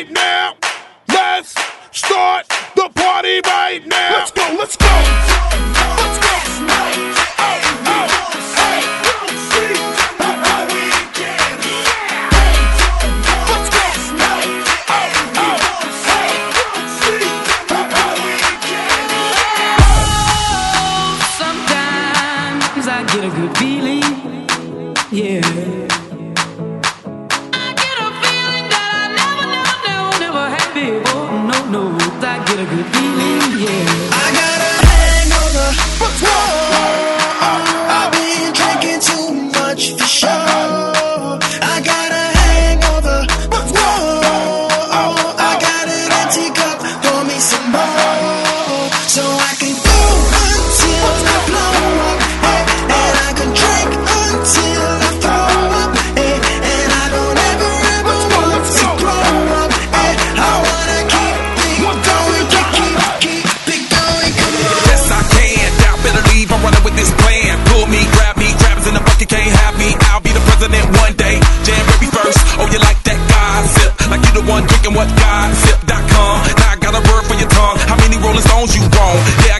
right now. Let's start the party right now. Let's go, let's go. Let's go. Sometimes I get a good feeling, yeah. I get a good feeling, yeah. I got a hangover. Whoa, I've been drinking too much for sure. I got a hangover. Whoa, I got an empty cup. Pour me some more, so I can go until I blow up, and I can drink until I throw up, and I don't ever want to grow up. I wanna keep going, keep going, come on. Yes, I can. Doubt, better leave. I'm running with this plan. Pull me, grab us in the bucket, can't have me. I'll be the president one day. Jam baby first. Oh, you like that gossip? Like you the one drinking what gossip.com. Now I got a word for your tongue. How many Rolling Stones you want? Yeah.